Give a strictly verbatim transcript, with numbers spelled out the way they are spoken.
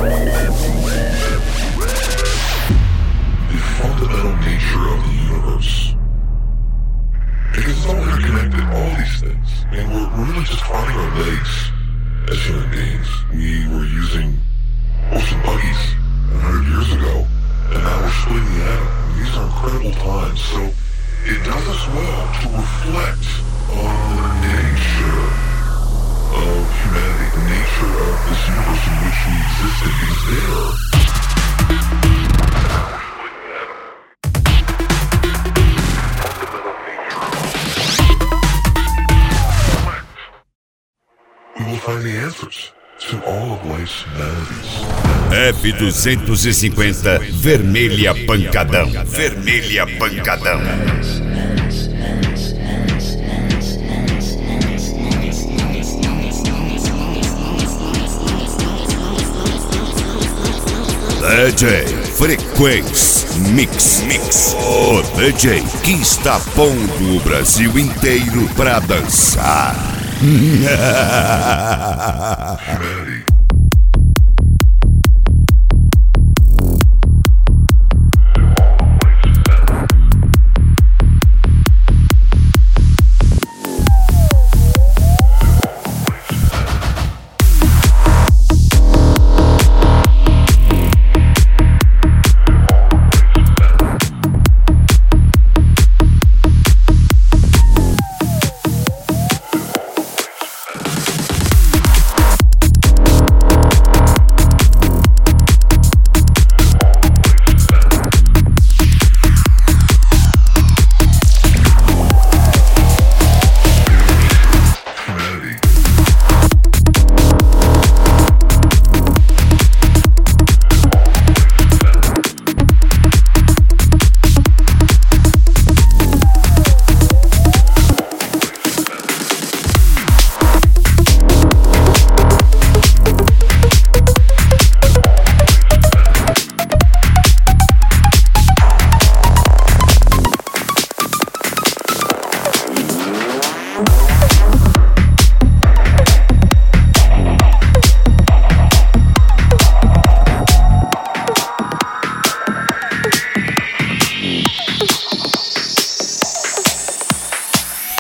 fundamental nature of the universe. Because it's all interconnected, all these things. And we're, we're really just finding our legs as human beings. We were using horse and buggies a hundred years ago, and now we're splitting the atom. And these are incredible times. So it does us well to reflect on the nature of humanity, the nature of this universe in which we existed, because there we will find the answers to all of life's humanities. F duzentos e cinquenta Vermelha Pancadão. Vermelha Pancadão. D J Frequência Mix Mix. O D J que está pondo o Brasil inteiro pra dançar. Humanity